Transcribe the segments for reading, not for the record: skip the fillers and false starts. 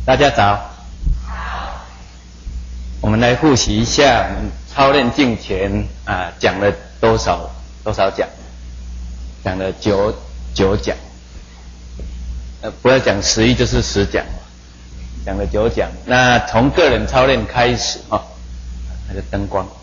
大家早。我们来复习一下我们操练敬虔讲了多少讲？讲了九讲。不要讲11就是10讲，讲了9讲。那从个人操练开始那个灯光。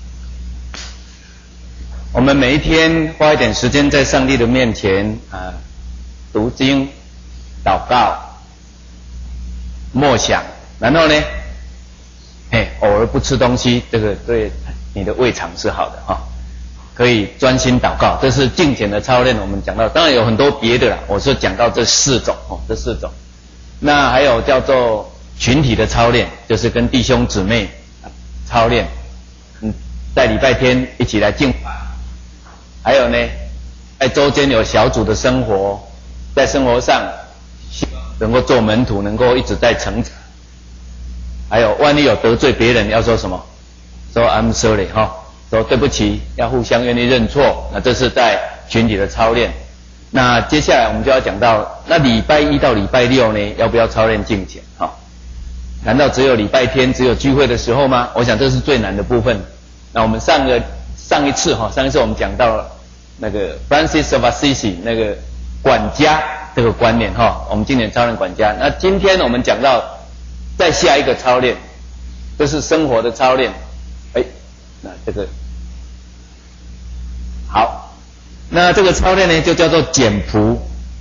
我们每一天花一点时间在上帝的面前读经、祷告、默想，然后呢，偶尔不吃东西，这个对你的胃肠是好的可以专心祷告，这是敬虔的操练。我们讲到，当然有很多别的啦，我是讲到这4种这4种。那还有叫做群体的操练，就是跟弟兄姊妹操练，在礼拜天一起来敬拜。还有呢，在周间有小组的生活，在生活上希望能够做门徒，能够一直在成长。还有万一有得罪别人，要说什么？说 I'm sorry 说对不起，要互相愿意认错。那这是在群体的操练。那接下来我们就要讲到，那礼拜1到礼拜6呢，要不要操练敬虔？难道只有礼拜天只有聚会的时候吗？我想这是最难的部分。那我们上一次我们讲到那个 Francis of Assisi 那个管家这个观念我们今年操练管家。那今天我们讲到再下一个操练，这是生活的操练。那这个好，那这个操练呢就叫做简朴，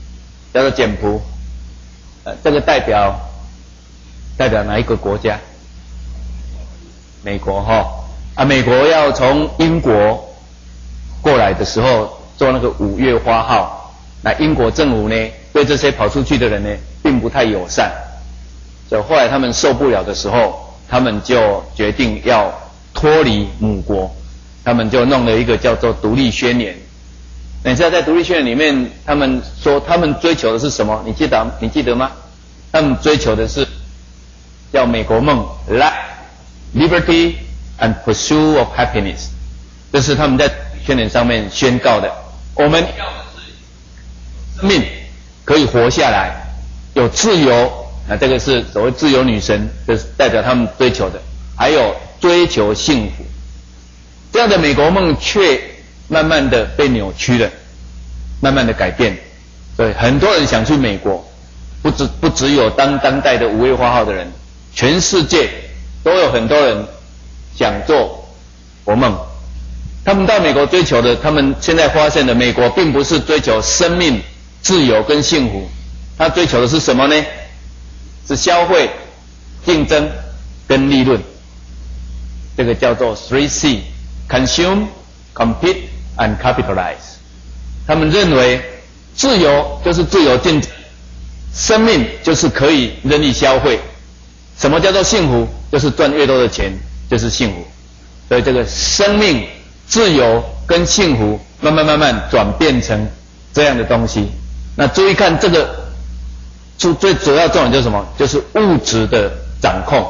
这个代表哪一个国家？美国美国要从英国过来的时候做那个5月花号，那英国政府呢对这些跑出去的人呢并不太友善，所以后来他们受不了的时候，他们就决定要脱离母国，他们就弄了一个叫做独立宣言。那你知道在独立宣言里面，他们说他们追求的是什么？你记得吗？他们追求的是叫美国梦 Life, Liberty and Pursuit of Happiness， 这是他们在宣言上面宣告的。我们要的是生命可以活下来，有自由，那这个是所谓自由女神，这是代表他们追求的。还有追求幸福，这样的美国梦却慢慢的被扭曲了，慢慢的改变。所以很多人想去美国，不只有当代的5月花号的人，全世界都有很多人想做国梦。他们到美国追求的，他们现在发现的美国并不是追求生命、自由跟幸福，他追求的是什么呢？是消费、竞争跟利润。这个叫做 3C， Consume, Compete and Capitalize。 他们认为自由就是自由竞争，生命就是可以任意消费。什么叫做幸福？就是赚越多的钱就是幸福。所以这个生命、自由跟幸福慢慢转变成这样的东西。那注意看这个最主要重点就是什么？就是物质的掌控，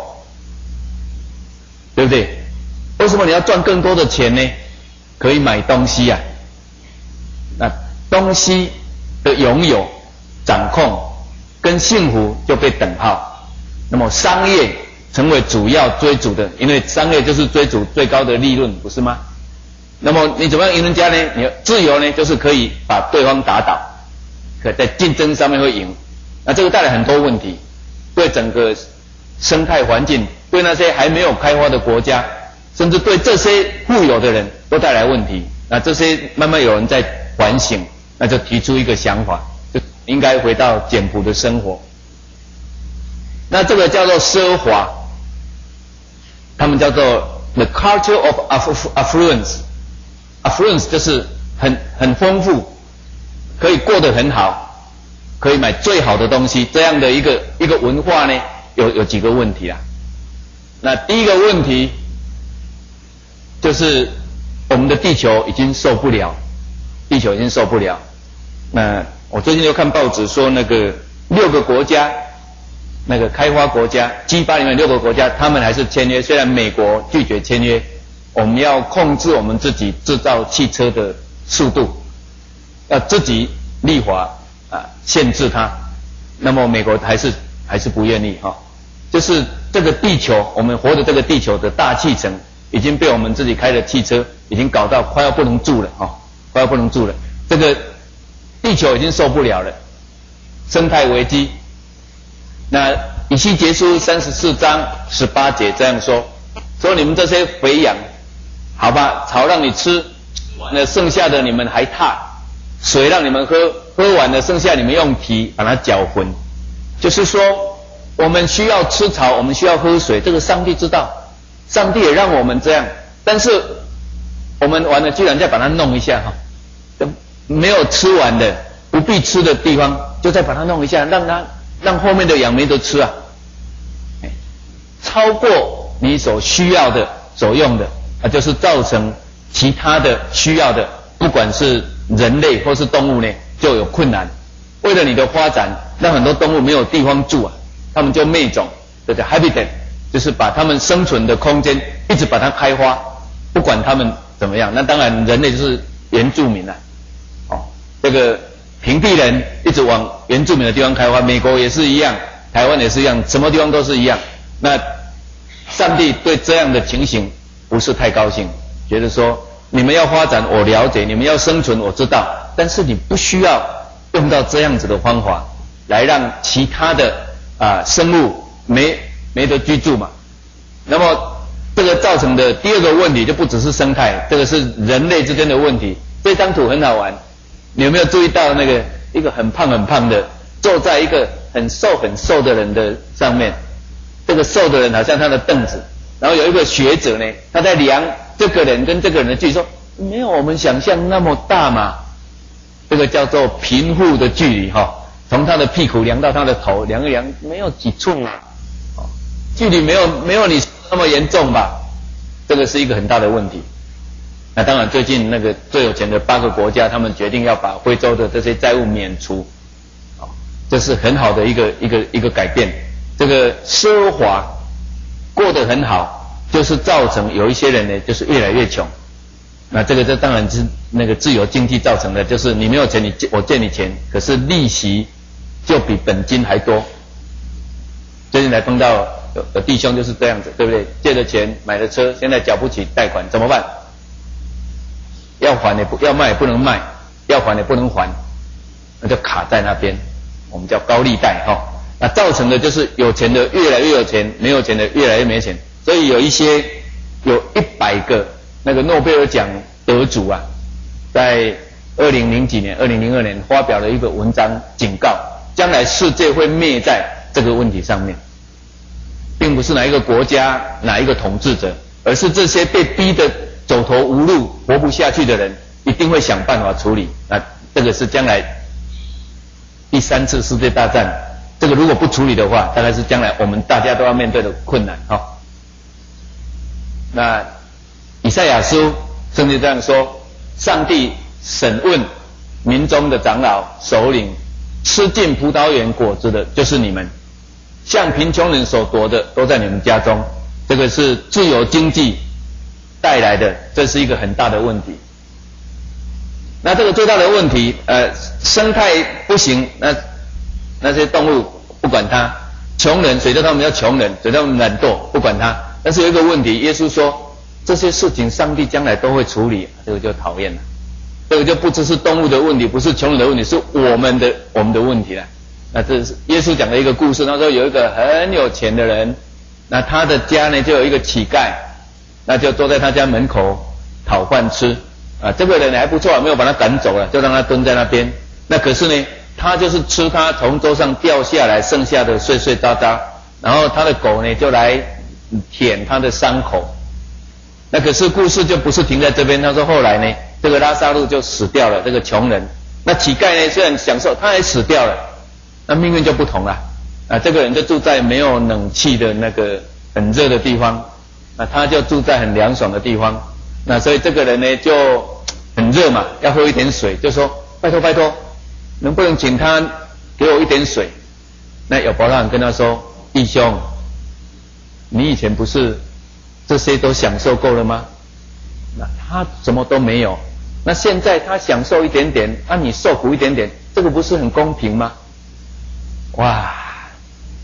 对不对？为什么你要赚更多的钱呢？可以买东西那东西的拥有、掌控跟幸福就被等号。那么商业成为主要追逐的，因为商业就是追逐最高的利润，不是吗？那么你怎么样赢人家呢？你自由呢，就是可以把对方打倒，可在竞争上面会赢。那这个带来很多问题，对整个生态环境，对那些还没有开发的国家，甚至对这些富有的人都带来问题。那这些慢慢有人在反省，那就提出一个想法，就应该回到简朴的生活。那这个叫做奢华，他们叫做 the culture of affluence。affluence 就是很丰富，可以过得很好，可以买最好的东西，这样的一个文化呢，有几个问题那第一个问题就是我们的地球已经受不了。那我最近又看报纸说，那个6个国家，那个开发国家 G8 里面6个国家，他们还是签约，虽然美国拒绝签约。我们要控制我们自己制造汽车的速度，要自己立法限制它。那么美国还是还是不愿意哈。就是这个地球，我们活的这个地球的大气层已经被我们自己开的汽车已经搞到快要不能住了哈，快要不能住了。这个地球已经受不了了，生态危机。那以西结书34章18节这样说，说你们这些肥羊，好吧，草让你吃，那剩下的你们还踏，水让你们喝，喝完了剩下你们用蹄把它搅浑。就是说我们需要吃草，我们需要喝水，这个上帝知道，上帝也让我们这样，但是我们完了居然再把它弄一下哈，没有吃完的不必吃的地方就再把它弄一下，让后面的羊没得吃啊，超过你所需要的所用的就是造成其他的需要的，不管是人类或是动物呢就有困难。为了你的发展，让很多动物没有地方住啊，他们就灭种，这叫 habitat， 就是把他们生存的空间一直把它开发，不管他们怎么样。那当然人类就是原住民了，这个平地人一直往原住民的地方开发，美国也是一样，台湾也是一样，什么地方都是一样。那上帝对这样的情形不是太高兴，觉得说你们要发展我了解，你们要生存我知道，但是你不需要用到这样子的方法来让其他的生物没得居住嘛。那么这个造成的第二个问题就不只是生态，这个是人类之间的问题。这张图很好玩，你有没有注意到那个一个很胖很胖的坐在一个很瘦很瘦的人的上面，这个瘦的人好像他的凳子，然后有一个学者呢，他在量这个人跟这个人的距离，说没有我们想象那么大嘛，这个叫做贫富的距离哈，从他的屁股量到他的头，量一量没有几寸嘛，距离没有你那么严重吧，这个是一个很大的问题。那当然最近那个最有钱的8个国家，他们决定要把非洲的这些债务免除，这是很好的一个改变。这个奢华过得很好，就是造成有一些人呢就是越来越穷。那这当然是那个自由经济造成的，就是你没有钱，我借你钱，可是利息就比本金还多。最近才碰到有弟兄就是这样子，对不对？借了钱买了车，现在缴不起贷款怎么办？要还要卖也不能卖，要还也不能还，那就卡在那边，我们叫高利贷哈。那造成的就是有钱的越来越有钱，没有钱的越来越没钱。所以有100个那个诺贝尔奖得主啊，在2002年发表了一个文章，警告将来世界会灭在这个问题上面，并不是哪一个国家哪一个统治者，而是这些被逼得走投无路活不下去的人一定会想办法处理。那这个是将来第3次世界大战，这个如果不处理的话，大概是将来我们大家都要面对的困难那以赛亚书圣经这样说，上帝审问民中的长老首领，吃尽葡萄园果子的就是你们，向贫穷人所夺的都在你们家中。这个是自由经济带来的，这是一个很大的问题。那这个最大的问题生态不行，那些动物不管它，穷人谁叫他们叫穷人，谁叫他们懒惰，不管它。但是有一个问题，耶稣说这些事情上帝将来都会处理，这个就讨厌了。这个就不只是动物的问题，不是穷人的问题，是我们的问题了。那这是耶稣讲的一个故事，他说有一个很有钱的人，那他的家呢就有一个乞丐，那就坐在他家门口讨饭吃这个人还不错，没有把他赶走了，就让他蹲在那边。那可是呢，他就是吃他从桌上掉下来剩下的碎碎渣渣，然后他的狗呢就来舔他的伤口。那可是故事就不是停在这边，他说后来呢，这个拉撒路就死掉了，这个穷人。那乞丐呢虽然享受，他也死掉了，那命运就不同了。这个人就住在没有冷气的那个很热的地方，那他就住在很凉爽的地方。那所以这个人呢就很热嘛，要喝一点水，就说拜托，能不能请他给我一点水？那亚伯拉罕跟他说，弟兄，你以前不是这些都享受够了吗？那他什么都没有，那现在他享受一点点，你受苦一点点，这个不是很公平吗？哇！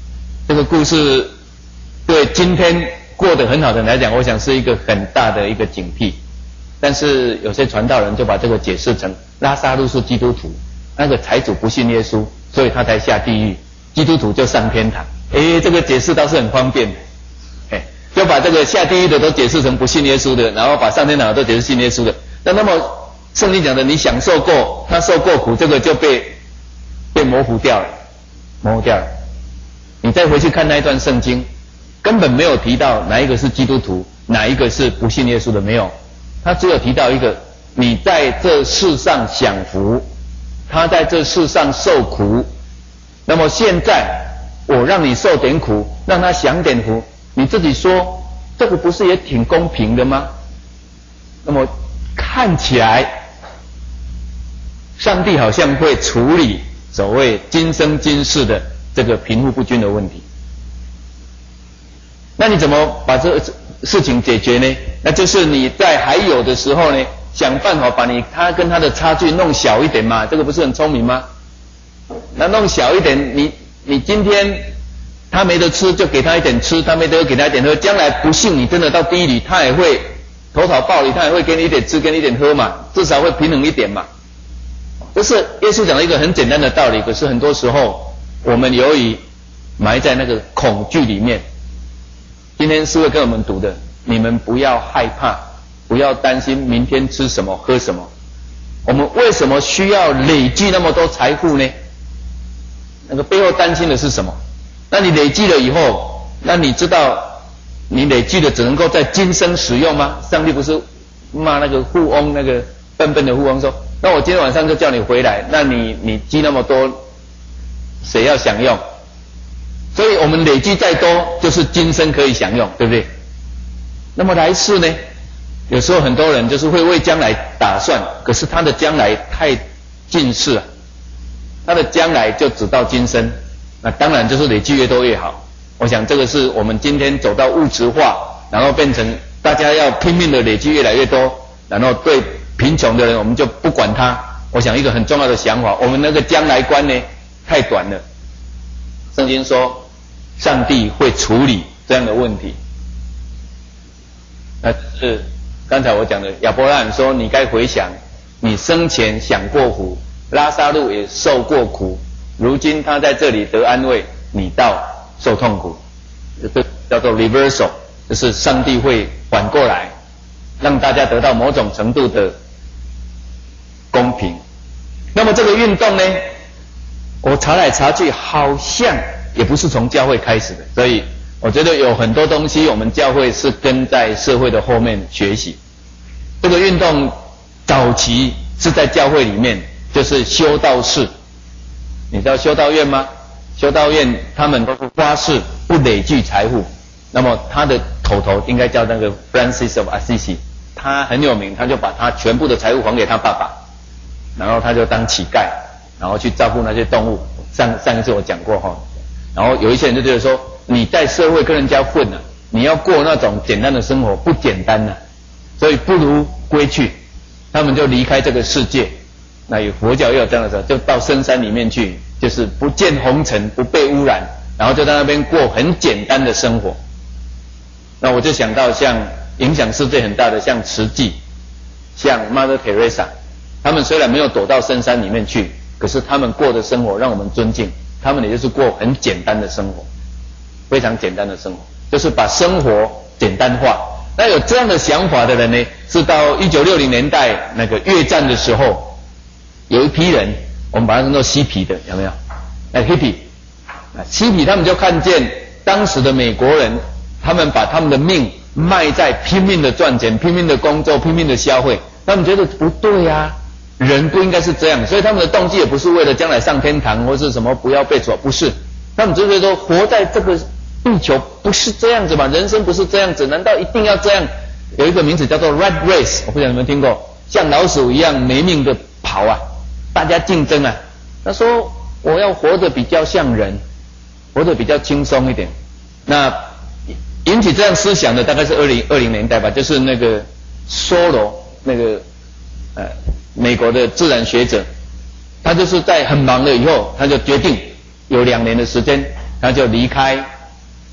这个故事对今天过得很好的人来讲，我想是一个很大的一个警惕。但是有些传道人就把这个解释成拉撒路是基督徒，那个财主不信耶稣，所以他才下地狱，基督徒就上天堂。这个解释倒是很方便的，就把这个下地狱的都解释成不信耶稣的，然后把上天堂的都解释信耶稣的。那么圣经讲的你享受过，他受过苦，这个就被模糊掉了，模糊掉了。你再回去看那一段圣经，根本没有提到哪一个是基督徒，哪一个是不信耶稣的，没有。他只有提到一个，你在这世上享福，他在这世上受苦。那么现在我让你受点苦，让他享点福，你自己说这个不是也挺公平的吗？那么看起来上帝好像会处理所谓今生今世的这个贫富不均的问题。那你怎么把这个事情解决呢？那就是你在还有的时候呢，想办法把他跟他的差距弄小一点嘛，这个不是很聪明吗？那弄小一点，你今天他没得吃就给他一点吃，他没得喝给他一点喝，将来不幸你真的到地狱里，他也会投桃报李，他也会给你一点吃，给你一点喝嘛，至少会平衡一点嘛。这是耶稣讲了一个很简单的道理，可是很多时候我们由于埋在那个恐惧里面。今天是会跟我们读的，你们不要害怕，不要担心明天吃什么喝什么。我们为什么需要累积那么多财富呢？那个背后担心的是什么？那你累积了以后，那你知道你累积的只能够在今生使用吗？上帝不是骂那个富翁，那个笨笨的富翁说，那我今天晚上就叫你回来，那你积那么多，谁要享用？所以我们累积再多，就是今生可以享用，对不对？那么来世呢？有时候很多人就是会为将来打算，可是他的将来太近视了，他的将来就只到今生，那当然就是累积越多越好。我想这个是我们今天走到物质化，然后变成大家要拼命的累积越来越多，然后对贫穷的人我们就不管他。我想一个很重要的想法，我们那个将来观呢太短了。圣经说上帝会处理这样的问题。那是刚才我讲的，亚伯拉罕说你该回想你生前享过福，拉撒路也受过苦，如今他在这里得安慰，你倒受痛苦。这叫做 reversal， 就是上帝会反过来让大家得到某种程度的公平。那么这个运动呢，我查来查去好像也不是从教会开始的，所以我觉得有很多东西我们教会是跟在社会的后面学习。这个运动早期是在教会里面，就是修道士。你知道修道院吗？修道院他们都是花式不累积财富。那么他的头应该叫那个 Francis of Assisi， 他很有名，他就把他全部的财富还给他爸爸，然后他就当乞丐，然后去照顾那些动物。上一次我讲过哈。然后有一些人就觉得说，你在社会跟人家混啊，你要过那种简单的生活不简单啊，所以不如归去。他们就离开这个世界。那有佛教也有这样的时候，就到深山里面去，就是不见红尘，不被污染，然后就在那边过很简单的生活。那我就想到像影响世界很大的，像慈济，像 Mother Teresa， 他们虽然没有躲到深山里面去，可是他们过的生活让我们尊敬。他们也就是过很简单的生活，非常简单的生活，就是把生活简单化。那有这样的想法的人呢，是到1960年代那个越战的时候，有一批人，我们把它称作嬉皮的，有没有？hippie，嬉皮他们就看见当时的美国人，他们把他们的命卖在拼命的赚钱、拼命的工作、拼命的消费，他们觉得不对啊。人不应该是这样，所以他们的动机也不是为了将来上天堂或是什么不要被处，不是，他们只是说活在这个地球不是这样子嘛，人生不是这样子，难道一定要这样？有一个名词叫做 rat race， 我不知道你们听过，像老鼠一样没命的跑啊，大家竞争啊。他说我要活得比较像人，活得比较轻松一点。那引起这样思想的大概是2020年代吧，就是那个梭罗那个美国的自然学者，他就是在很忙了以后，他就决定有2年的时间，他就离开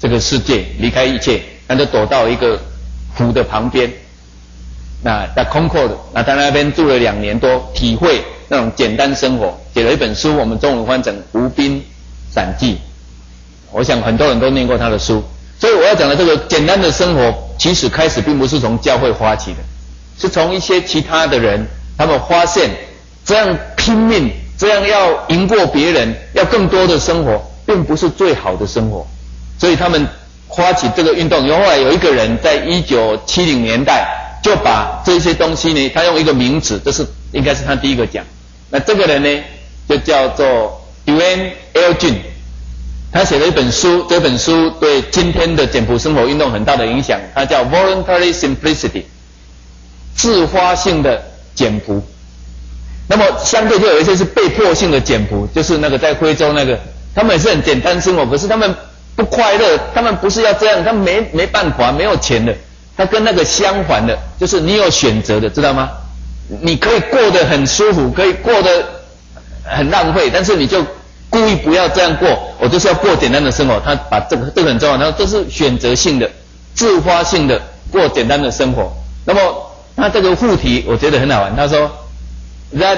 这个世界，离开一切，他就躲到一个湖的旁边。那在Concord，那他那边住了2年多，体会那种简单生活，写了一本书，我们中文翻成《湖滨散记》。我想很多人都念过他的书，所以我要讲的这个简单的生活，其实开始并不是从教会发起的，是从一些其他的人，他们发现这样拼命，这样要赢过别人，要更多的生活，并不是最好的生活，所以他们发起这个运动。然后后来有一个人在1970年代就把这些东西呢，他用一个名字，这是应该是他第一个讲。那这个人呢，就叫做 Duane Elgin， 他写了一本书，这本书对今天的简朴生活运动很大的影响，它叫 Voluntary Simplicity， 自发性的简朴。那么相对就有一些是被迫性的简朴，就是那个在非洲那个，他们也是很简单生活，可是他们不快乐，他们不是要这样，他们没办法，没有钱的。他跟那个相反的，就是你有选择的，知道吗？你可以过得很舒服，可以过得很浪费，但是你就故意不要这样过，我就是要过简单的生活。他把这个很重要，他说这是选择性的、自发性的过简单的生活。那么他这个副题我觉得很好玩，他说 That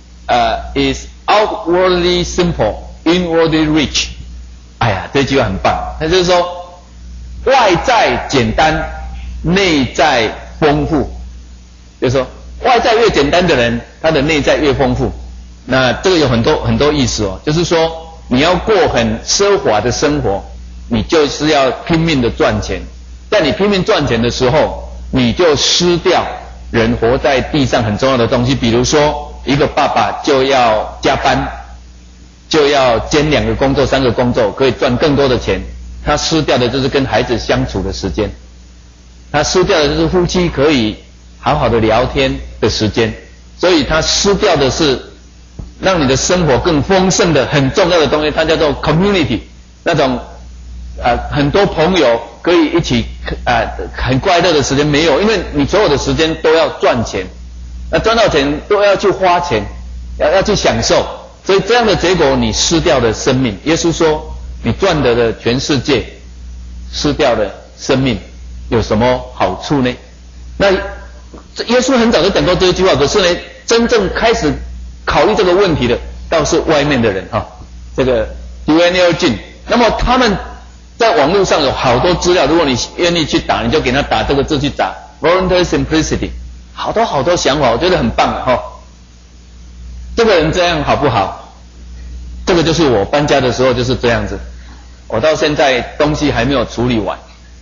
is outwardly simple, inwardly rich。哎呀，这句话很棒。他就是说，外在简单，内在丰富。就是说，外在越简单的人，他的内在越丰富。那这个有很多意思哦，就是说你要过很奢华的生活，你就是要拼命的赚钱。在你拼命赚钱的时候，你就失掉人活在地上很重要的东西。比如说，一个爸爸就要加班，就要兼2个工作、3个工作，可以赚更多的钱。他失掉的就是跟孩子相处的时间，他失掉的就是夫妻可以好好的聊天的时间，所以他失掉的是让你的生活更丰盛的很重要的东西，它叫做 community， 那种很多朋友可以一起很快乐的时间没有，因为你所有的时间都要赚钱，那赚到钱都要去花钱，要去享受，所以这样的结果你失掉了生命。耶稣说，你赚得了全世界，失掉了生命，有什么好处呢？那耶稣很早就讲过这句话，可是呢，真正开始考虑这个问题的倒是外面的人哈。这个 Duane Elgin， 那么他们在网络上有好多资料，如果你愿意去打，你就给他打这个字去打 Voluntary Simplicity， 好多想法，我觉得很棒哈。这个人这样好不好？这个就是我搬家的时候就是这样子，我到现在东西还没有处理完。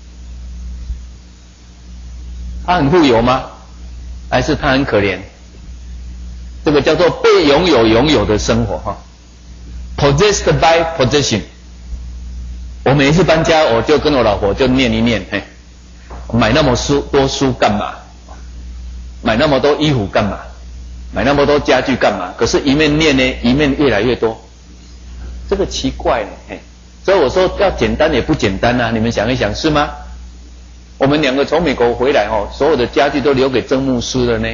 他很富有吗？还是他很可怜？这个叫做被拥有的生活哈 ，possessed by possession。我每一次搬家，我就跟我老婆就念一念，嘿，买那么多书干嘛？买那么多衣服干嘛？买那么多家具干嘛？可是一面念呢，一面越来越多，这个奇怪呢，嘿。所以我说要简单也不简单啊，你们想一想是吗？我们2个从美国回来哦，所有的家具都留给曾牧师了呢，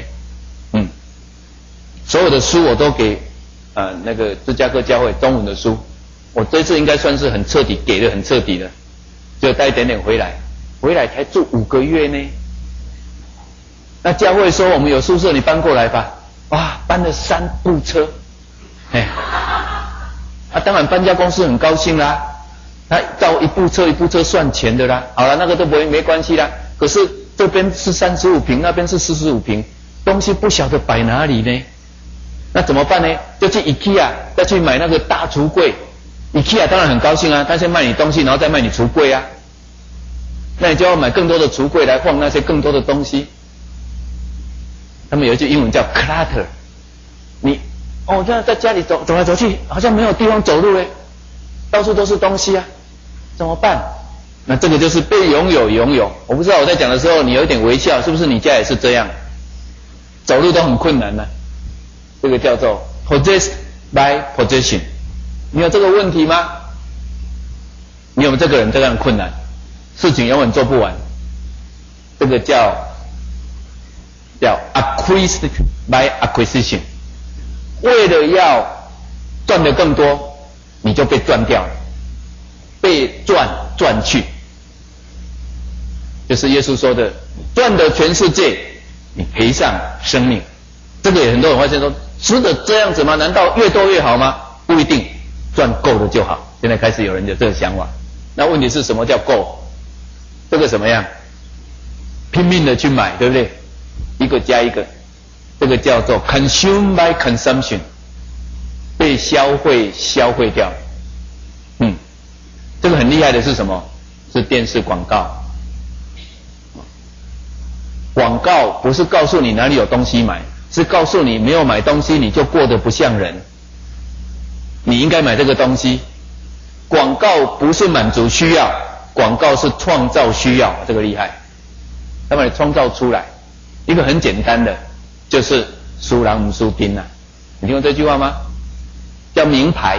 所有的书我都给那个芝加哥教会中文的书，我这次应该算是很彻底，给的很彻底的，就带一点点回来才住5个月呢。那教会说我们有宿舍，你搬过来吧，哇，搬了3部车，当然搬家公司很高兴啦，他照一部车算钱的啦。好了，那个都没关系啦。可是这边是35平，那边是45平，东西不晓得摆哪里呢？那怎么办呢？就去 IKEA 再去买那个大橱柜。IKEA 当然很高兴啊，他先卖你东西，然后再卖你橱柜啊。那你就要买更多的橱柜来放那些更多的东西。他们有一句英文叫 clutter， 你这样在家里走来走去，好像没有地方走路到处都是东西啊，怎么办？那这个就是被拥有。我不知道我在讲的时候你有一点微笑，是不是你家也是这样？走路都很困难呢。这个叫做 possessed by possession。你有这个问题吗？你有这个人这样困难，事情永远做不完。这个叫 acquired by acquisition。为了要赚得更多，你就被赚掉了，被赚去。 就是耶稣说的，赚得全世界，你赔上生命。这个也很多人发现说，值得这样子吗？难道越多越好吗？不一定，赚够了就好。现在开始有人有这个想法。那问题是什么叫够？这个怎么样？拼命的去买，对不对？一个加一个，这个叫做 consume by consumption， 被消费掉。这个很厉害的是什么？是电视广告。广告不是告诉你哪里有东西买，是告诉你没有买东西你就过得不像人，你应该买这个东西。广告不是满足需要，广告是创造需要，这个厉害，他把你创造出来。一个很简单的，就是输人不输阵啊，你听过这句话吗？叫名牌。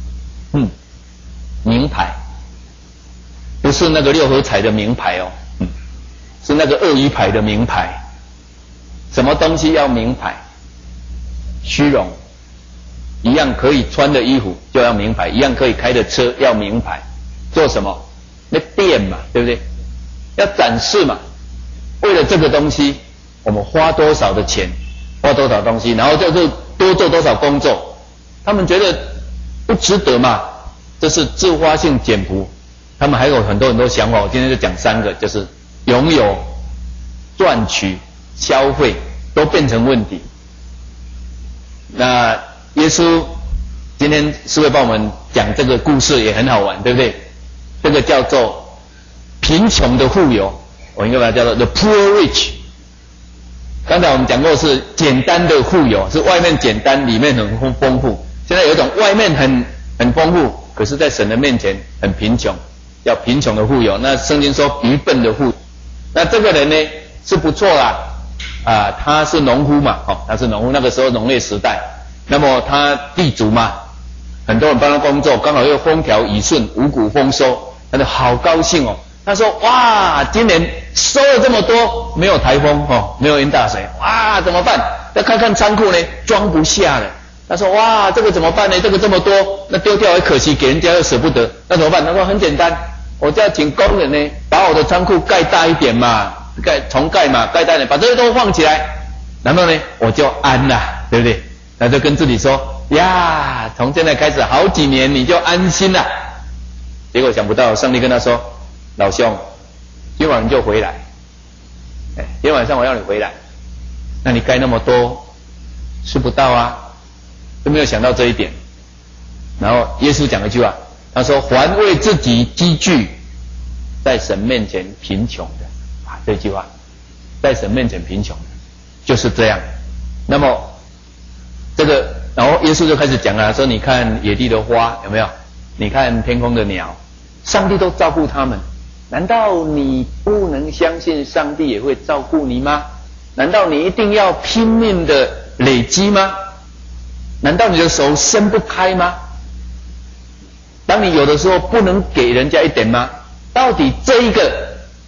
名牌不是那个六合彩的名牌哦，是那个鳄鱼牌的名牌。什么东西要名牌？虚荣。一样可以穿的衣服就要名牌，一样可以开的车要名牌。做什么？那店嘛，对不对？要展示嘛。为了这个东西，我们花多少的钱，花多少东西，然后就是多做多少工作，他们觉得不值得嘛。这是自发性简朴。他们还有很多想法，我今天就讲3个，就是拥有、赚取、消费都变成问题。那耶稣今天是会帮我们讲这个故事，也很好玩，对不对？这个叫做贫穷的富有，我应该把它叫做 the poor rich。刚才我们讲过是简单的富有，是外面简单，里面很丰富。现在有一种外面很丰富，可是在神的面前很贫穷，叫贫穷的富有。那圣经说愚笨的富有。那这个人呢是不错啦，他是农夫嘛，他是农夫，那个时候农业时代。那么他地主嘛，很多人帮他工作，刚好又风调雨顺，五谷丰收，他就好高兴哦。他说：哇，今年收了这么多，没有台风没有淹大水，哇，怎么办？再看看仓库呢，装不下了。他说：哇，这个怎么办呢？这个这么多，那丢掉也可惜，给人家又舍不得，那怎么办？他说很简单，我就要请工人呢，把我的仓库盖大一点嘛，重盖嘛，盖大一点，把这些都放起来，然后呢，我就安了，对不对？那就跟自己说呀，从现在开始好几年你就安心了。结果想不到上帝跟他说：老兄，今晚你就回来，今天晚上我要你回来。那你盖那么多吃不到啊，都没有想到这一点。然后耶稣讲一句话，他说：凡为自己积聚，在神面前贫穷的这句话，在神面前贫穷的就是这样。那么这个，然后耶稣就开始讲了，说你看野地的花有没有？你看天空的鸟，上帝都照顾他们，难道你不能相信上帝也会照顾你吗？难道你一定要拼命的累积吗？难道你的手伸不开吗？当你有的时候不能给人家一点吗？到底这一个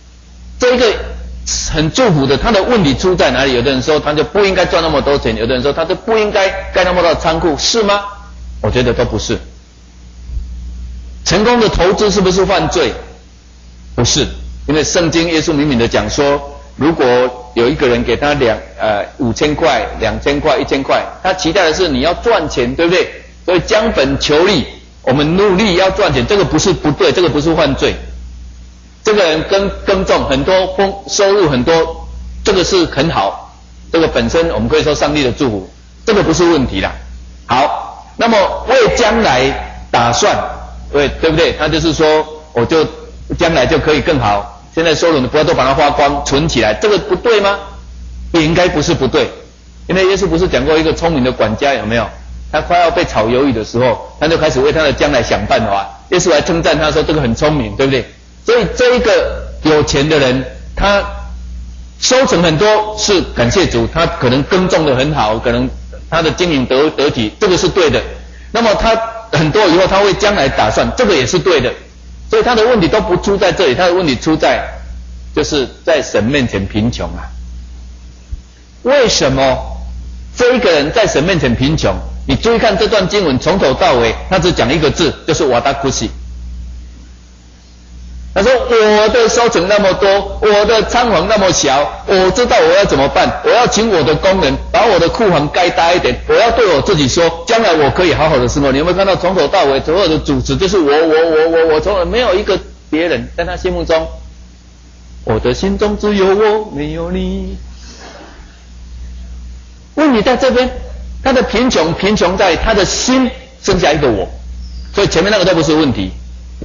很祝福的，他的问题出在哪里？有的人说他就不应该赚那么多钱，有的人说他就不应该盖那么多仓库，是吗？我觉得都不是。成功的投资是不是犯罪？不是，因为圣经耶稣明明的讲说，如果有一个人给他5000块、2000块、1000块，他期待的是你要赚钱，对不对？所以将本求利，我们努力要赚钱，这个不是不对，这个不是犯罪。这个人耕种很多，收入很多，这个是很好，这个本身我们可以说上帝的祝福，这个不是问题啦。好，那么为将来打算，对不对？他就是说，我就将来就可以更好，现在收入你不要都把它花光，存起来，这个不对吗？也应该不是不对，因为耶稣不是讲过一个聪明的管家有没有？他快要被炒鱿鱼的时候，他就开始为他的将来想办法。耶稣还称赞他说这个很聪明，对不对？所以这一个有钱的人，他收成很多是感谢主，他可能耕种得很好，可能他的经营得体，这个是对的。那么他很多以后他为将来打算，这个也是对的。所以他的问题都不出在这里，他的问题出在就是在神面前贫穷啊。为什么这一个人在神面前贫穷？你注意看这段经文从头到尾，他只讲一个字，就是瓦达库西。 他说我的收成那么多，我的仓房那么小，我知道我要怎么办，我要请我的工人把我的库房盖大一点，我要对我自己说，将来我可以好好的生活。你有没有看到从头到尾所有的主持就是我，从来没有一个别人，在他心目中，我的心中只有我，没有你。问题在这边，他的贫穷在他的心剩下一个我，所以前面那个都不是问题。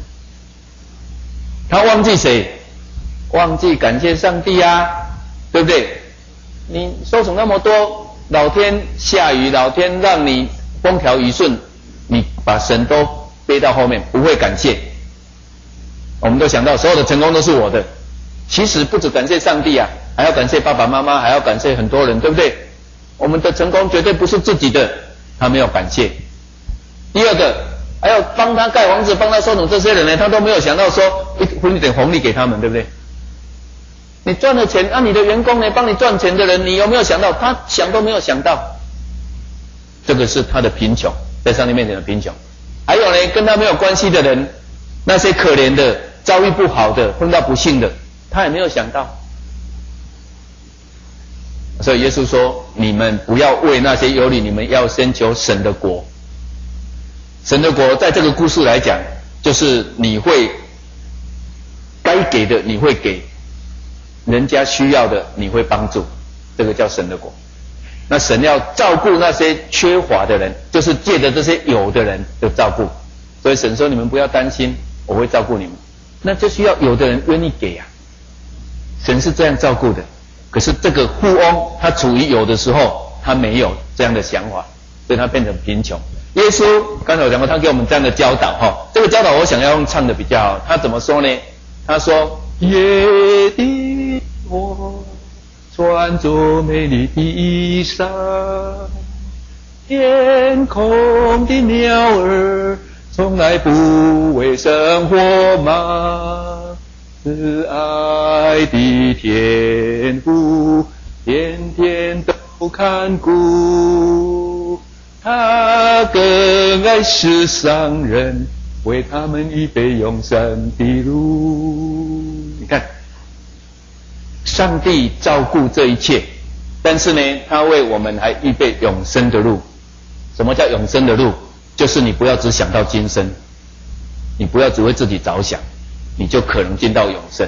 他忘记谁？忘记感谢上帝啊，对不对？你收成那么多，老天下雨，老天让你风调雨顺，你把神都背到后面，不会感谢。我们都想到所有的成功都是我的，其实不止感谢上帝啊，还要感谢爸爸妈妈，还要感谢很多人，对不对？我们的成功绝对不是自己的，他没有感谢。第二个，还要帮他盖房子，帮他收成，这些人呢，他都没有想到说分一点红利给他们，对不对？你赚了钱，你的员工呢，帮你赚钱的人，你有没有想到？他想都没有想到，这个是他的贫穷，在上帝面前的贫穷。还有呢，跟他没有关系的人，那些可怜的、遭遇不好的、碰到不幸的，他也没有想到。所以耶稣说：“你们不要为那些忧虑，你们要先求神的国。”神的国在这个故事来讲，就是你会该给的你会给，人家需要的你会帮助，这个叫神的国。那神要照顾那些缺乏的人，就是借着这些有的人的照顾。所以神说：“你们不要担心，我会照顾你们。”那就需要有的人愿意给啊。神是这样照顾的。可是这个富翁他处于有的时候，他没有这样的想法，所以他变成贫穷。耶稣刚才我讲过，他给我们这样的教导这个教导我想要用唱的比较好。他怎么说呢？他说：“夜的我穿着美丽的衣裳，天空的鸟儿从来不为生活忙，慈爱的天父天天都看顾。他更爱世上人，为他们预备永生的路。”你看，上帝照顾这一切，但是呢，他为我们还预备永生的路。什么叫永生的路？就是你不要只想到今生，你不要只为自己着想，你就可能进到永生。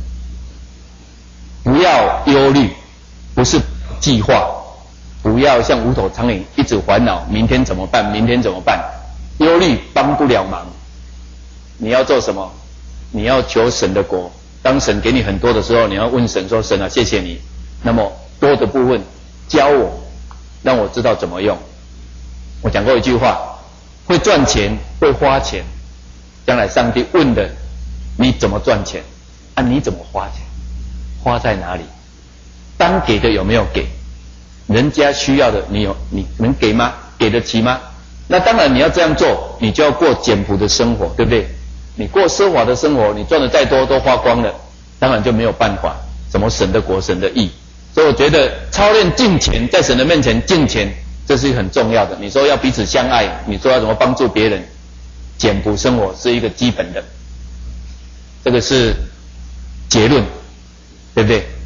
不要忧虑，不是计划。不要像无头苍蝇一直烦恼明天怎么办，明天怎么办。忧虑帮不了忙。你要做什么？你要求神的国。当神给你很多的时候，你要问神说：“神啊，谢谢你。那么多的部分教我，让我知道怎么用。”我讲过一句话：会赚钱，会花钱，将来上帝问的你怎么赚钱，你怎么花钱，花在哪里，当给的有没有给，人家需要的你能给吗？给得起吗？那当然你要这样做，你就要过简朴的生活，对不对？你过奢华的生活，你赚的再多都花光了，当然就没有办法什么神的国神的义。所以我觉得操练敬虔，在神的面前敬虔，这是很重要的。你说要彼此相爱，你说要怎么帮助别人，简朴生活是一个基本的，这个是结论，对不对？